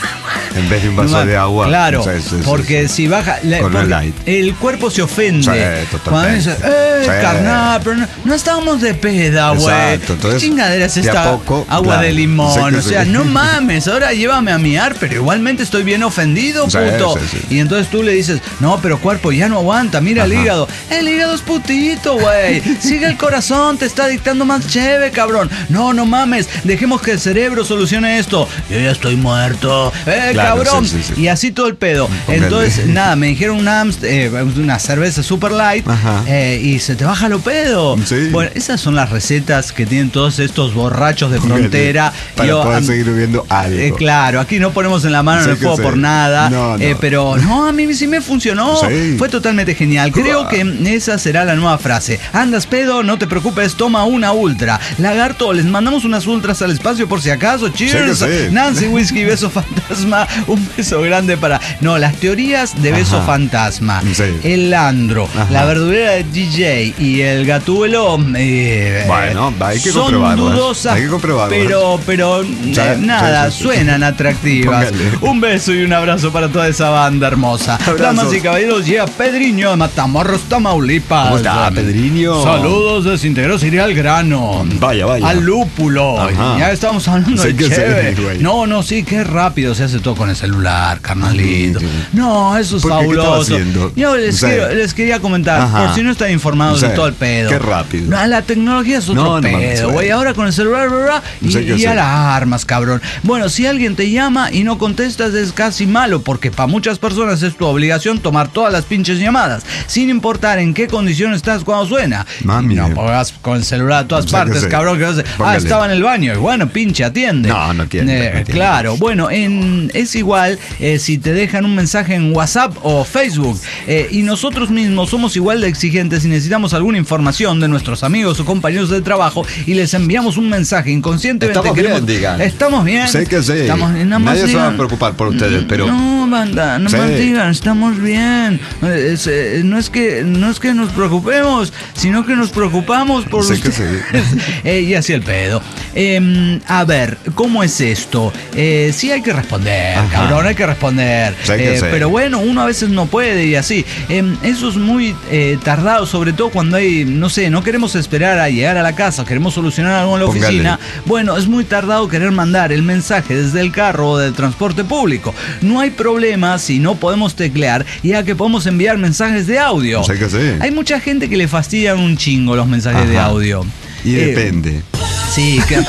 Speaker 3: En vez de un vaso
Speaker 2: No,
Speaker 3: de agua.
Speaker 2: Claro,
Speaker 3: Sí, sí, sí,
Speaker 2: porque
Speaker 3: sí.
Speaker 2: si baja... la-
Speaker 3: Con
Speaker 2: porque
Speaker 3: el light.
Speaker 2: el cuerpo se ofende.
Speaker 3: Sí, totalmente.
Speaker 2: Cuando dice, eh,
Speaker 3: Sí.
Speaker 2: carnal, pero no, no estábamos de peda, güey.
Speaker 3: Exacto,
Speaker 2: ¿Qué
Speaker 3: entonces,
Speaker 2: chingadera es
Speaker 3: de a
Speaker 2: esta
Speaker 3: poco,
Speaker 2: agua
Speaker 3: claro,
Speaker 2: de limón?
Speaker 3: sé que
Speaker 2: O sea,
Speaker 3: sí.
Speaker 2: no mames, ahora llévame a miar, pero igualmente estoy bien ofendido,
Speaker 3: Sí,
Speaker 2: puto.
Speaker 3: sí, sí.
Speaker 2: Y entonces tú le dices, no, pero cuerpo, ya no aguanta, mira el
Speaker 3: Ajá.
Speaker 2: hígado. El hígado es putito, güey. Sigue el corazón, te está dictando más cheve, cabrón. No, no mames, dejemos que el cerebro solucione esto. Yo ya estoy muerto. Eh,
Speaker 3: Claro,
Speaker 2: cabrón.
Speaker 3: sí, sí, sí.
Speaker 2: Y así todo el pedo.
Speaker 3: Póngale.
Speaker 2: Entonces, nada, me dijeron una, Amst- eh, una cerveza super light
Speaker 3: Ajá.
Speaker 2: eh, y se te baja lo pedo.
Speaker 3: Sí.
Speaker 2: Bueno, esas son las recetas que tienen todos estos borrachos de frontera.
Speaker 3: Para
Speaker 2: Yo,
Speaker 3: poder
Speaker 2: am-
Speaker 3: seguir bebiendo algo.
Speaker 2: eh, claro, aquí no ponemos en la mano
Speaker 3: Sí
Speaker 2: en el
Speaker 3: que
Speaker 2: fuego
Speaker 3: sí.
Speaker 2: por nada.
Speaker 3: No, no.
Speaker 2: eh, pero no, a mí sí me funcionó.
Speaker 3: Sí.
Speaker 2: Fue totalmente genial. Creo
Speaker 3: Uah.
Speaker 2: que esa será la nueva frase. Andas pedo, no te preocupes, toma una ultra. Lagarto, les mandamos unas ultras al espacio por si acaso. Cheers.
Speaker 3: Sí que sí.
Speaker 2: Nancy Whiskey, beso fantasma. Un beso grande para. No, las teorías de beso
Speaker 3: Ajá.
Speaker 2: fantasma.
Speaker 3: Sí.
Speaker 2: El andro,
Speaker 3: Ajá.
Speaker 2: la verdurera de D J y el gatuelo. eh,
Speaker 3: Bueno, hay que
Speaker 2: son
Speaker 3: comprobarlas.
Speaker 2: dudosas.
Speaker 3: Hay que comprobarlas.
Speaker 2: Pero, pero
Speaker 3: Ya,
Speaker 2: eh, nada,
Speaker 3: sí, sí, sí.
Speaker 2: suenan atractivas.
Speaker 3: Póngale.
Speaker 2: Un beso y un abrazo para toda esa banda hermosa.
Speaker 3: Abrazos.
Speaker 2: Damas y caballeros, llega Pedriño de Matamoros, Tamaulipas.
Speaker 3: ¿Cómo está, Pedriño?
Speaker 2: Saludos desintegros, iré al grano.
Speaker 3: Vaya, vaya.
Speaker 2: Al lúpulo.
Speaker 3: Ajá.
Speaker 2: Ya estamos hablando
Speaker 3: Sí
Speaker 2: de
Speaker 3: que sí,
Speaker 2: chévere.
Speaker 3: güey.
Speaker 2: No, no, sí, qué rápido se hace todo con el celular, carnalito.
Speaker 3: Sí, sí.
Speaker 2: No, eso es
Speaker 3: ¿Por qué? ¿Qué estaba
Speaker 2: fabuloso.
Speaker 3: haciendo?
Speaker 2: Yo les,
Speaker 3: Sí.
Speaker 2: quiero- les quería comentar,
Speaker 3: Ajá.
Speaker 2: por si no están informados
Speaker 3: Sí.
Speaker 2: de todo el pedo.
Speaker 3: Qué rápido.
Speaker 2: No, la tecnología es otro
Speaker 3: No, no mames,
Speaker 2: pedo,
Speaker 3: güey.
Speaker 2: güey. Ahora con el celular, bla, bla, y,
Speaker 3: Sí que
Speaker 2: y
Speaker 3: sí.
Speaker 2: a las armas, cabrón. Bueno, si alguien te llama y no contestas es casi malo, porque para muchas personas es tu obligación tomar todas las pinches llamadas, sin importar en qué condición estás cuando suena.
Speaker 3: Mami.
Speaker 2: Y no pongas con el celular a todas
Speaker 3: Sí que
Speaker 2: partes,
Speaker 3: sí.
Speaker 2: cabrón. Que vas a- ah,
Speaker 3: Póngale.
Speaker 2: estaba en el baño. Y bueno, pinche, atiende.
Speaker 3: No, no atiende,
Speaker 2: Eh,
Speaker 3: no atiende.
Speaker 2: Claro, bueno, en, es igual eh, si te dejan un mensaje en WhatsApp o Facebook. Eh, y nosotros mismos somos igual de exigentes y necesitamos alguna información de nuestros amigos o compañeros de trabajo y les enviamos un mensaje inconscientemente.
Speaker 3: Estamos
Speaker 2: queremos-
Speaker 3: bien, digan.
Speaker 2: Estamos bien.
Speaker 3: Sé que sí.
Speaker 2: Estamos bien, nada más
Speaker 3: Nadie se va a
Speaker 2: digan-
Speaker 3: preocupar por ustedes, pero-
Speaker 2: No, banda, no
Speaker 3: Sí.
Speaker 2: más digan, estamos bien. Eh, es, eh, no, es que, no es que nos preocupemos, sino que nos preocupamos por
Speaker 3: Sé que
Speaker 2: ustedes.
Speaker 3: sí.
Speaker 2: Eh, y así el pedo. Eh, a ver, ¿cómo es esto? Eh, sí hay que responder,
Speaker 3: Ajá.
Speaker 2: cabrón, hay que responder.
Speaker 3: Sé que
Speaker 2: Eh,
Speaker 3: sé.
Speaker 2: pero bueno, uno a veces no puede y así. Eh, eso es muy eh, tardado, sobre todo cuando hay, no sé, no queremos esperar a llegar a la casa, queremos solucionar algo en la
Speaker 3: Póngale.
Speaker 2: oficina. Bueno, es muy tardado querer mandar el mensaje desde el carro o del transporte público. No hay problema si no podemos teclear, ya que podemos enviar mensajes de audio.
Speaker 3: Sé que sí.
Speaker 2: Hay mucha gente que le fastidian un chingo los mensajes de
Speaker 3: Ajá.
Speaker 2: audio.
Speaker 3: Y
Speaker 2: Eh,
Speaker 3: depende.
Speaker 2: Sí, que...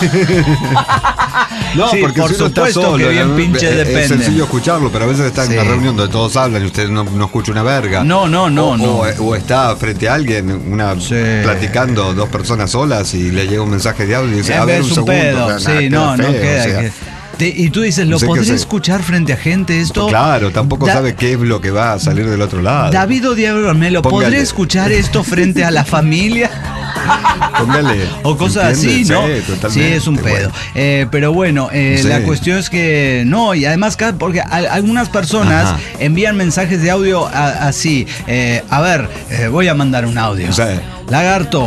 Speaker 3: No,
Speaker 2: Sí,
Speaker 3: porque
Speaker 2: por
Speaker 3: si uno está
Speaker 2: supuesto
Speaker 3: solo,
Speaker 2: que bien
Speaker 3: ¿no?
Speaker 2: pinche
Speaker 3: es,
Speaker 2: depende.
Speaker 3: es sencillo escucharlo, pero a veces está
Speaker 2: Sí.
Speaker 3: en una reunión donde todos hablan y usted no, no escucha una verga.
Speaker 2: No, no, no,
Speaker 3: o,
Speaker 2: no.
Speaker 3: O, o está frente a alguien, una
Speaker 2: Sí.
Speaker 3: platicando dos personas solas y le llega un mensaje de audio y dice,
Speaker 2: Eh,
Speaker 3: a ver,
Speaker 2: es
Speaker 3: un
Speaker 2: un
Speaker 3: segundo.
Speaker 2: pedo.
Speaker 3: o sea,
Speaker 2: Sí,
Speaker 3: nada,
Speaker 2: no, no
Speaker 3: feo,
Speaker 2: queda.
Speaker 3: o sea.
Speaker 2: que- Te- y tú dices, ¿lo
Speaker 3: Sé que
Speaker 2: podré
Speaker 3: sí.
Speaker 2: escuchar frente a gente esto?
Speaker 3: Claro, tampoco
Speaker 2: Da-
Speaker 3: sabe qué es lo que va a salir del otro lado.
Speaker 2: David o Diego Melo, ¿podré
Speaker 3: Póngale.
Speaker 2: escuchar esto frente a la familia?
Speaker 3: Póngale.
Speaker 2: O cosas así,
Speaker 3: ¿entiende?
Speaker 2: ¿no?
Speaker 3: Sí,
Speaker 2: Sí,
Speaker 3: totalmente.
Speaker 2: es un pedo.
Speaker 3: Bueno.
Speaker 2: Eh, pero bueno, eh,
Speaker 3: Sí.
Speaker 2: la cuestión es que no, y además, cada- porque a- algunas personas
Speaker 3: Ajá.
Speaker 2: envían mensajes de audio a- así. eh, a ver, eh, voy a mandar un audio.
Speaker 3: Sí.
Speaker 2: Lagarto.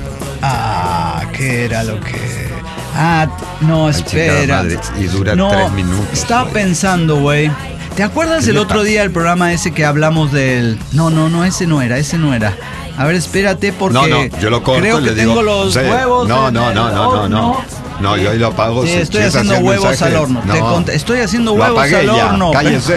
Speaker 2: Ah, ¿qué era lo que...? Ah, no,
Speaker 3: Ay,
Speaker 2: espera.
Speaker 3: chingada madre, y dura
Speaker 2: no,
Speaker 3: tres minutos,
Speaker 2: Estaba
Speaker 3: güey.
Speaker 2: pensando, güey. ¿Te acuerdas
Speaker 3: ¿Qué
Speaker 2: el
Speaker 3: le
Speaker 2: otro
Speaker 3: pasa?
Speaker 2: día el programa ese que hablamos del... No, no, no, ese no era, ese no era. A ver, espérate porque...
Speaker 3: No, no, yo lo corto
Speaker 2: creo
Speaker 3: y
Speaker 2: que
Speaker 3: le
Speaker 2: tengo
Speaker 3: digo.
Speaker 2: los
Speaker 3: sí.
Speaker 2: huevos...
Speaker 3: No,
Speaker 2: en
Speaker 3: no,
Speaker 2: el
Speaker 3: no, no, no, no.
Speaker 2: horno.
Speaker 3: No, yo ahí lo apago.
Speaker 2: Sí,
Speaker 3: si-
Speaker 2: estoy
Speaker 3: si es
Speaker 2: haciendo
Speaker 3: así el
Speaker 2: huevos
Speaker 3: mensaje,
Speaker 2: al horno. Te
Speaker 3: no.
Speaker 2: cont- estoy haciendo
Speaker 3: Lo
Speaker 2: huevos
Speaker 3: apagué
Speaker 2: al
Speaker 3: ya,
Speaker 2: horno.
Speaker 3: cállese.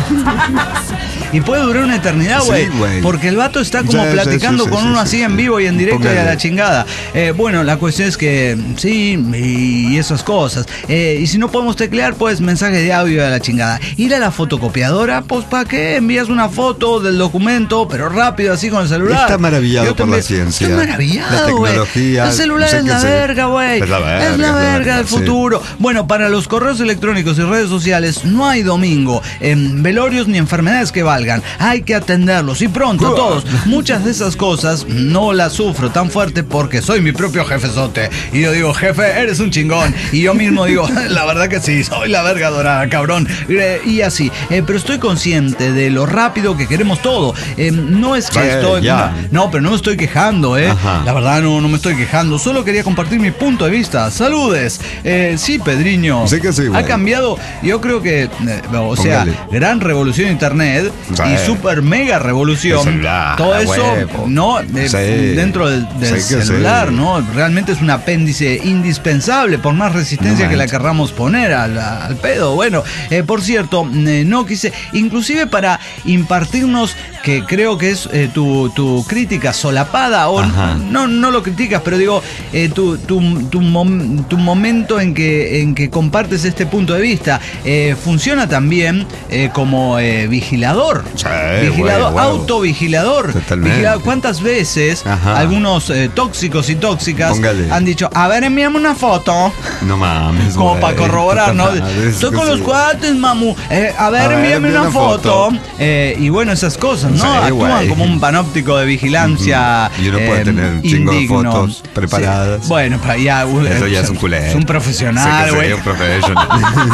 Speaker 2: Y puede durar una eternidad,
Speaker 3: Sí,
Speaker 2: güey.
Speaker 3: güey.
Speaker 2: porque el vato está como
Speaker 3: Sí, sí,
Speaker 2: platicando
Speaker 3: sí,
Speaker 2: con
Speaker 3: sí,
Speaker 2: uno
Speaker 3: sí,
Speaker 2: así
Speaker 3: sí.
Speaker 2: en vivo y en directo y a
Speaker 3: Póngale.
Speaker 2: la chingada. Eh, bueno, la cuestión es que sí, y esas cosas. Eh, y si no podemos teclear, pues mensaje de audio a la chingada. Ir a la fotocopiadora, pues ¿para qué? Envías una foto del documento, pero rápido, así con el celular.
Speaker 3: Está maravillado
Speaker 2: Yo te
Speaker 3: por la
Speaker 2: envío-
Speaker 3: ciencia.
Speaker 2: Estoy maravillado,
Speaker 3: La
Speaker 2: güey.
Speaker 3: tecnología,
Speaker 2: El celular
Speaker 3: sé
Speaker 2: es
Speaker 3: que
Speaker 2: la
Speaker 3: sí.
Speaker 2: verga, güey.
Speaker 3: Es la verga,
Speaker 2: Es la
Speaker 3: es la
Speaker 2: verga
Speaker 3: verga,
Speaker 2: del
Speaker 3: sí.
Speaker 2: futuro. Bueno, para los correos electrónicos y redes sociales no hay domingo. En velorios ni enfermedades que valgan. salgan, hay que atenderlos y pronto todos. Muchas de esas cosas no las sufro tan fuerte porque soy mi propio jefezote. Y yo digo, jefe, eres un chingón. Y yo mismo digo, la verdad que sí, soy la verga dorada, cabrón. Eh, y así. Eh, pero estoy consciente de lo rápido que queremos todo. Eh, no es que
Speaker 3: sí,
Speaker 2: estoy...
Speaker 3: ya.
Speaker 2: No, pero no me estoy quejando, ¿eh?
Speaker 3: Ajá.
Speaker 2: La verdad no, no me estoy quejando. Solo quería compartir mi punto de vista. Saludes. Eh, sí, Pedriño.
Speaker 3: Sí que sí,
Speaker 2: ha
Speaker 3: güey.
Speaker 2: cambiado, yo creo que, eh, o sea,
Speaker 3: Póngale.
Speaker 2: gran revolución internet
Speaker 3: Sí.
Speaker 2: y super mega revolución.
Speaker 3: El celular,
Speaker 2: todo
Speaker 3: a
Speaker 2: eso,
Speaker 3: huevo.
Speaker 2: ¿no? Eh,
Speaker 3: Sí.
Speaker 2: Dentro del, del
Speaker 3: Sí que
Speaker 2: celular,
Speaker 3: sí.
Speaker 2: ¿no? Realmente es un apéndice indispensable, por más resistencia
Speaker 3: No
Speaker 2: que la
Speaker 3: manches.
Speaker 2: querramos poner al, al pedo. Bueno, eh, por cierto, eh, no quise, inclusive para impartirnos, que creo que es eh, tu, tu crítica solapada, o
Speaker 3: Ajá.
Speaker 2: no, no lo criticas, pero digo, eh, tu, tu, tu, mom- tu momento en que, en que compartes este punto de vista, eh, funciona también eh, como eh, vigilador.
Speaker 3: Sí,
Speaker 2: vigilador,
Speaker 3: huevo, huevo.
Speaker 2: autovigilador.
Speaker 3: Totalmente.
Speaker 2: Vigilado. ¿Cuántas veces
Speaker 3: Ajá.
Speaker 2: algunos eh, tóxicos y tóxicas
Speaker 3: Póngale.
Speaker 2: han dicho, a ver, envíame una foto?
Speaker 3: No mames,
Speaker 2: Como
Speaker 3: güey.
Speaker 2: para corroborar, ¿no?
Speaker 3: Puta madre,
Speaker 2: Estoy
Speaker 3: es
Speaker 2: con
Speaker 3: que
Speaker 2: los
Speaker 3: sí.
Speaker 2: cuates, mamu. Eh, a ver,
Speaker 3: A ver,
Speaker 2: envíame
Speaker 3: envía
Speaker 2: una
Speaker 3: una
Speaker 2: foto.
Speaker 3: foto.
Speaker 2: Eh, y bueno, esas cosas, ¿no?
Speaker 3: Sí,
Speaker 2: Actúan
Speaker 3: güey.
Speaker 2: como un panóptico de vigilancia.
Speaker 3: Ujú. Y uno puede
Speaker 2: eh,
Speaker 3: tener un chingo de
Speaker 2: indigno.
Speaker 3: fotos preparadas.
Speaker 2: Sí. Bueno, para ya. uh,
Speaker 3: Eso ya
Speaker 2: eh,
Speaker 3: es un culero.
Speaker 2: Es un profesional,
Speaker 3: Sí que
Speaker 2: güey.
Speaker 3: sí, un professional.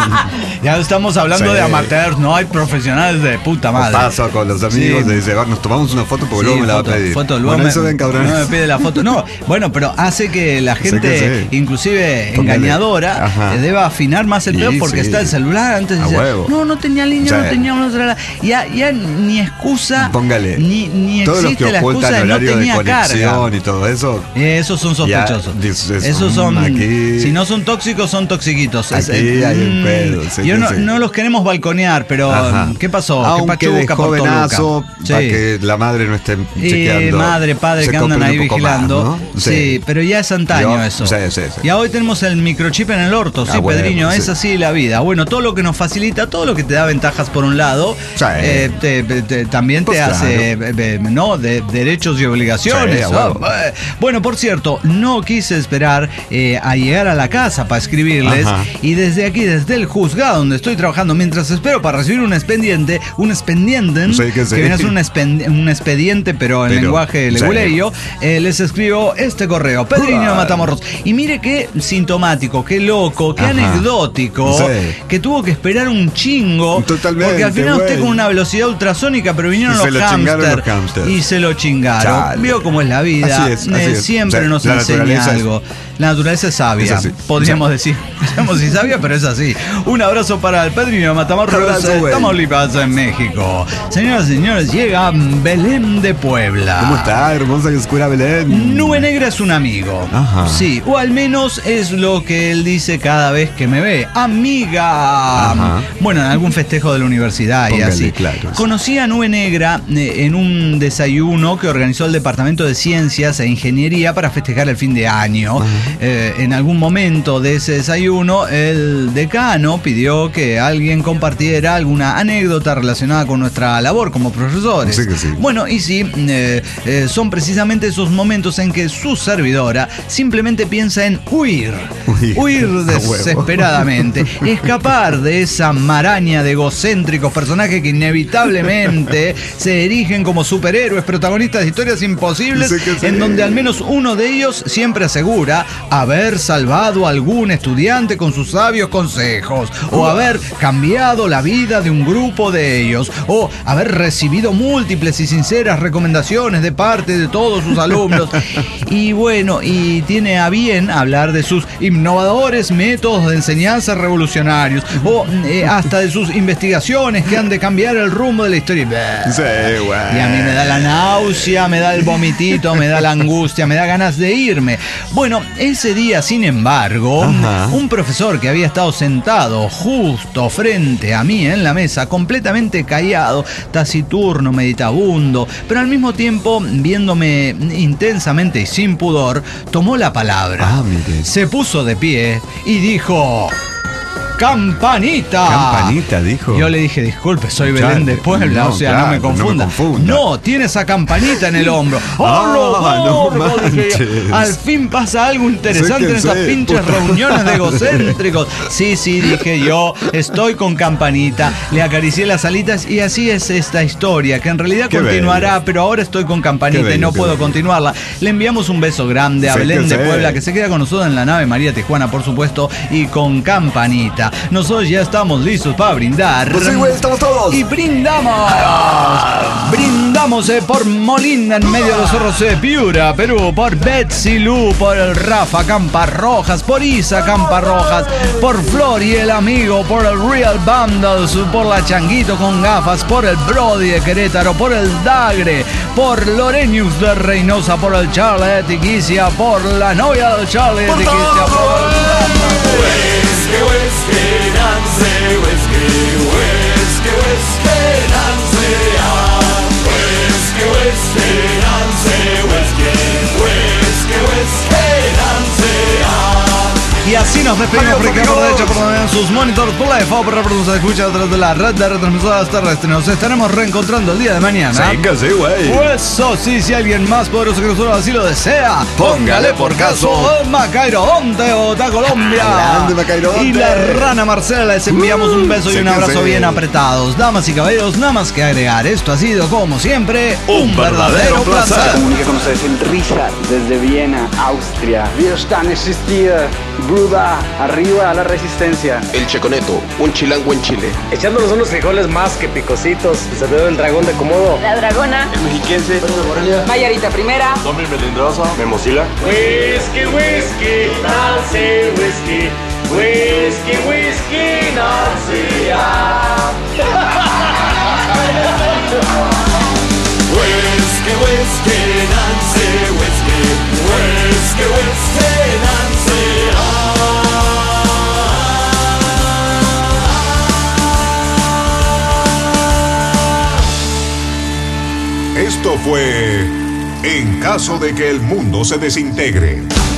Speaker 2: Ya estamos hablando
Speaker 3: Sí.
Speaker 2: de amateurs, no hay profesionales de puta madre.
Speaker 3: Paso con los amigos
Speaker 2: Sí.
Speaker 3: y dice, "Va, nos tomamos una foto porque
Speaker 2: Sí,
Speaker 3: luego me la
Speaker 2: foto,
Speaker 3: va a pedir.
Speaker 2: foto, luego
Speaker 3: Bueno,
Speaker 2: me,
Speaker 3: eso ven, cabrón.
Speaker 2: no me pide la foto. No, bueno, pero hace que la
Speaker 3: Sí
Speaker 2: gente,
Speaker 3: que sí.
Speaker 2: inclusive
Speaker 3: Póngale.
Speaker 2: engañadora,
Speaker 3: Ajá.
Speaker 2: eh, deba afinar más el
Speaker 3: Sí,
Speaker 2: pedo porque
Speaker 3: sí.
Speaker 2: está el celular. Antes
Speaker 3: A
Speaker 2: dice,
Speaker 3: huevo.
Speaker 2: no, no tenía línea,
Speaker 3: Sí.
Speaker 2: no tenía una otra. Ya, ya ni excusa,
Speaker 3: Póngale.
Speaker 2: ni, ni
Speaker 3: Todos los
Speaker 2: existe
Speaker 3: que
Speaker 2: la excusa
Speaker 3: ocultan
Speaker 2: de no
Speaker 3: horario de
Speaker 2: tenía carga.
Speaker 3: conexión y todo eso.
Speaker 2: Eh, Esos son sospechosos.
Speaker 3: Ya, dices,
Speaker 2: Esos son.
Speaker 3: mm, aquí-
Speaker 2: Si no son tóxicos, son toxiquitos. Es-
Speaker 3: Aquí
Speaker 2: eh,
Speaker 3: hay un
Speaker 2: mm,
Speaker 3: pedo, sí
Speaker 2: Yo
Speaker 3: que
Speaker 2: no,
Speaker 3: sí.
Speaker 2: no los queremos balconear, pero
Speaker 3: Ajá.
Speaker 2: ¿qué pasó? ¿Qué
Speaker 3: Aunque de
Speaker 2: pachuca por
Speaker 3: jovenazo,
Speaker 2: Toluca?
Speaker 3: para
Speaker 2: Sí.
Speaker 3: que la madre no esté
Speaker 2: Eh,
Speaker 3: chequeando.
Speaker 2: madre, padre
Speaker 3: se
Speaker 2: que andan
Speaker 3: copien
Speaker 2: ahí
Speaker 3: un poco
Speaker 2: vigilando.
Speaker 3: más, ¿no?
Speaker 2: Sí. pero ya es antaño
Speaker 3: Yo-
Speaker 2: eso.
Speaker 3: sí, sí, sí.
Speaker 2: Y hoy tenemos el microchip en el orto, sí,
Speaker 3: Ah, bueno,
Speaker 2: Pedriño,
Speaker 3: sí.
Speaker 2: es así la vida. Bueno, todo lo que nos facilita, todo lo que te da ventajas por un lado,
Speaker 3: Sí.
Speaker 2: eh, te- te- también
Speaker 3: Pues
Speaker 2: te hace,
Speaker 3: claro.
Speaker 2: eh, eh, ¿no? De derechos y obligaciones.
Speaker 3: Sí, a
Speaker 2: Ah,
Speaker 3: huevo.
Speaker 2: eh. Bueno, por cierto, no quise esperar eh, a llegar a la casa para escribirles.
Speaker 3: Ajá.
Speaker 2: Y desde aquí, desde el juzgado donde estoy trabajando, mientras espero para recibir un expediente, un expediente,
Speaker 3: Sí, que sí.
Speaker 2: viene a ser un, expen- un expediente, pero en
Speaker 3: Pero,
Speaker 2: lenguaje
Speaker 3: sí.
Speaker 2: leguleyo, eh, les escribo este correo, Pedriño de
Speaker 3: Ay.
Speaker 2: Matamoros. Y mire qué sintomático, qué loco, qué
Speaker 3: Ajá.
Speaker 2: anecdótico,
Speaker 3: Sí.
Speaker 2: que tuvo que esperar un chingo.
Speaker 3: Totalmente,
Speaker 2: porque al final usted
Speaker 3: güey.
Speaker 2: con una velocidad ultrasónica, pero vinieron
Speaker 3: Y
Speaker 2: los
Speaker 3: se lo chingaron
Speaker 2: hámster
Speaker 3: los hámster.
Speaker 2: y se lo chingaron.
Speaker 3: Chale.
Speaker 2: Vio cómo es la vida.
Speaker 3: Así es, así
Speaker 2: Eh,
Speaker 3: es.
Speaker 2: siempre
Speaker 3: O sea,
Speaker 2: nos
Speaker 3: la
Speaker 2: enseña
Speaker 3: naturaleza es-
Speaker 2: algo. La naturaleza es sabia,
Speaker 3: Es así.
Speaker 2: podríamos
Speaker 3: O sea,
Speaker 2: decir. No sabemos si sabia, pero es así. Un abrazo para el Pedriño de Matamoros,
Speaker 3: Abrazo,
Speaker 2: eh,
Speaker 3: güey.
Speaker 2: Tamaulipas, en México. Señoras y señores, llega Belén de Puebla.
Speaker 3: ¿Cómo está, hermosa y oscura Belén?
Speaker 2: Nube Negra es un amigo.
Speaker 3: Ajá.
Speaker 2: Sí, o al menos es lo que él dice cada vez que me ve. Amiga.
Speaker 3: Ajá.
Speaker 2: Bueno, en algún festejo de la universidad y
Speaker 3: Póngale,
Speaker 2: así.
Speaker 3: claro.
Speaker 2: Conocí a Nube Negra eh, en un desayuno que organizó el Departamento de Ciencias e Ingeniería para festejar el fin de año. Eh, en algún momento de ese desayuno, el decano pidió que alguien compartiera alguna anécdota relacionada con nuestra labor como profesores.
Speaker 3: Sí que sí.
Speaker 2: Bueno, y sí, eh, eh, son precisamente esos momentos en que su servidora simplemente piensa en huir,
Speaker 3: Huir,
Speaker 2: huir
Speaker 3: a huevo.
Speaker 2: desesperadamente, escapar de esa maraña de egocéntricos personajes que inevitablemente se erigen como superhéroes, protagonistas de historias imposibles,
Speaker 3: Sí que sí.
Speaker 2: en donde al menos uno de ellos siempre asegura haber salvado a algún estudiante con sus sabios consejos, o haber cambiado la vida de un grupo de ellos, o haber recibido múltiples y sinceras recomendaciones de parte de todos sus alumnos. Y bueno, y tiene a bien hablar de sus innovadores métodos de enseñanza revolucionarios, o eh, hasta de sus investigaciones que han de cambiar el rumbo de la historia.
Speaker 3: Sí, güey.
Speaker 2: Y a mí me da la náusea, me da el vomitito, me da la angustia, me da ganas de irme. Bueno, ese día, sin embargo,
Speaker 3: Ajá.
Speaker 2: un profesor que había estado sentado justo frente a mí en la mesa, completamente callado, taciturno, meditabundo, pero al mismo tiempo viéndome intensamente y sin pudor, tomó la palabra.
Speaker 3: Ah, mire.
Speaker 2: Se puso de pie y dijo: Campanita.
Speaker 3: Campanita, dijo.
Speaker 2: Yo le dije, disculpe, soy Belén
Speaker 3: Claro,
Speaker 2: de Puebla,
Speaker 3: no,
Speaker 2: o sea,
Speaker 3: claro,
Speaker 2: no me confunda.
Speaker 3: no me confunda.
Speaker 2: No, tiene esa campanita en el hombro. ¡Oh,
Speaker 3: Ah,
Speaker 2: lo
Speaker 3: no
Speaker 2: gordo! Dije yo.
Speaker 3: manches.
Speaker 2: Al fin pasa algo interesante en esas
Speaker 3: Séquense,
Speaker 2: pinches
Speaker 3: puta.
Speaker 2: reuniones de egocéntricos. Sí, sí, dije yo, estoy con Campanita. Le acaricié las alitas y así es esta historia, que en realidad
Speaker 3: Qué
Speaker 2: continuará,
Speaker 3: bello.
Speaker 2: pero ahora estoy con Campanita
Speaker 3: Qué bello,
Speaker 2: y no
Speaker 3: qué
Speaker 2: puedo
Speaker 3: bello.
Speaker 2: continuarla. Le enviamos un beso grande a Belén de
Speaker 3: Séquense.
Speaker 2: Puebla, que se queda con nosotros en la nave María Tijuana, por supuesto, y con Campanita. Nosotros ya estamos listos para brindar.
Speaker 3: Pues sí, güey, estamos todos.
Speaker 2: Y brindamos. Brindamos eh, por Molinda en medio de los cerros de Piura, Perú, por Betsy Lu, por el Rafa Camparrojas, por Isa Camparrojas, por Flor y el amigo, por el Real Bundles, por la Changuito con gafas, por el Brody de Querétaro, por el Dagre, por Lorenius de Reynosa, por el Charlie de Tiquicia, por la novia del Charlie de Tiquicia, por
Speaker 4: Whisky, whisky, Nancy, whisky, whisky, whisky, Nancy, ah. Whisky, whisky, Nancy, whisky, whisky, whisky, Nancy, ah.
Speaker 2: Y así nos despedimos
Speaker 3: Adiós,
Speaker 2: por aquí por
Speaker 3: amigos.
Speaker 2: derecha, por donde ven sus monitors, por la de F A O, por reproducción se escucha a través de la red de retransmisoras terrestres. Nos estaremos reencontrando el día de mañana.
Speaker 3: Séquense, güey.
Speaker 2: Pues eso sí, si alguien más poderoso que nosotros así lo desea, póngale por caso Macairodonte, Bogotá, Colombia.
Speaker 3: Grande, Macairodonte.
Speaker 2: Y la rana Marcela, les enviamos un beso y un
Speaker 3: séquense.
Speaker 2: abrazo bien apretados. Damas y caballeros, nada más que agregar. Esto ha sido, como siempre, un, verdadero placer.
Speaker 5: Comunica con ustedes el Richard desde Viena, Austria. Widerstand existía. Buda, arriba a la resistencia.
Speaker 6: El Checoneto, un chilango en Chile.
Speaker 7: Echándonos unos frijoles más que picositos. El servidor del dragón de Komodo.
Speaker 8: La Dragona,
Speaker 6: El Mexiquense.
Speaker 8: Mayarita Primera,
Speaker 6: Tommy Melindrosa. Memosila.
Speaker 7: Whisky, whisky, Nancy, whisky. Whisky, whisky, Nancy, ah.
Speaker 4: Whisky, whisky, Nancy, whisky, whisky, whisky, Nancy, ah.
Speaker 1: Esto fue En caso de que el mundo se desintegre.